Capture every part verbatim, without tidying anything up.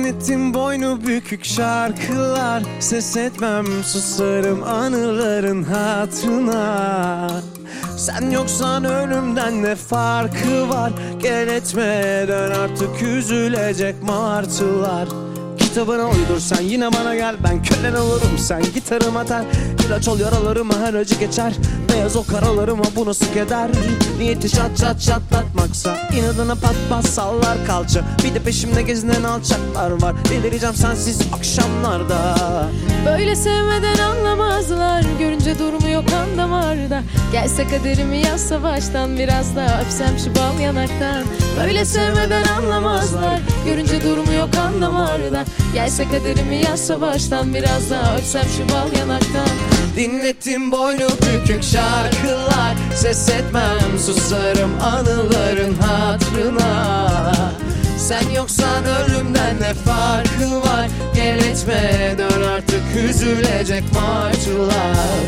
Dinlettim boynu bükük şarkılar, ses etmem susarım anıların hatırına. Sen yoksan ölümden ne farkı var? Gel etme dön artık, üzülecek martılar. Kitabına uydur sen, yine bana gel, ben kölen olurum sen gitarım atar. İlaç ol yaralarıma, her acı geçer. Beyaz o karalarıma, bu nasıl keder? Niyeti çat çat çatlatmaksa inadına pat pat sallar kalça. Bir de peşimde gezinen alçaklar var, delireceğim sensiz akşamlarda. Böyle sevmeden anlamazlar, görünce durumu yok kan damarda. Gelse kaderimi yazsa baştan, biraz daha öpsem şu bal yanaktan. Böyle sevmeden anlamazlar, görünce durumu yok kan damarda. Gelse kaderimi yazsa baştan, biraz daha öpsem şu bal yanaktan. Dinlettim boynu bükük şarkılar, ses etmem susarım anıların hatırına. Sen yoksan ölümden ne farkı var? Gel etme dön artık, üzülecek martılar.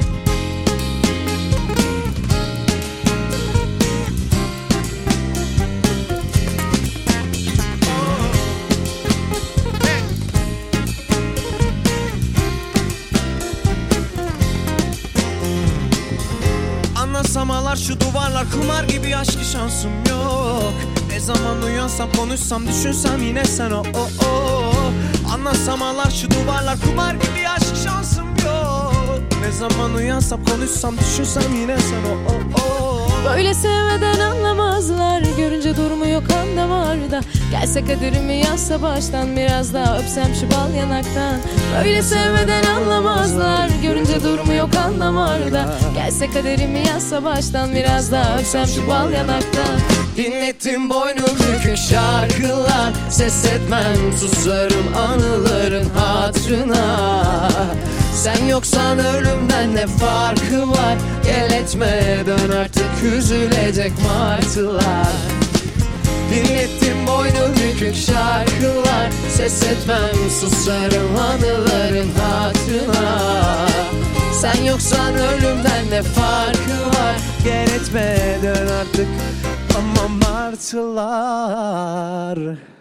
Anlasamalar şu duvarlar, kumar gibi aşkı şansım yok. Ne zaman uyansam konuşsam düşünsem yine sen o o o. Anlasamalar şu duvarlar, kumar gibi aşk şansım yok. Ne zaman uyansam konuşsam düşünsem yine sen o o o. Böyle sevmeden anlamazlar, görünce durumu yok kan damarda. Gelse kaderimi yazsa baştan, biraz daha öpsem şu bal yanaktan. Böyle sevmeden anlamazlar, görünce durumu yok kan damarda. Gelse kaderimi yazsa baştan, biraz daha öpsem şu bal yanaktan. Dinlettim boynu bükük şarkılar, ses etmem susarım anıların hatırına. Sen yoksan ölümden ne farkı var? Gel etme dön artık, üzülecek martılar. Dinlettim boynu bükük şarkılar, ses etmem susarım anıların hatırına. Sen yoksan ölümden ne farkı var? Gel etme dön artık, ama martılar.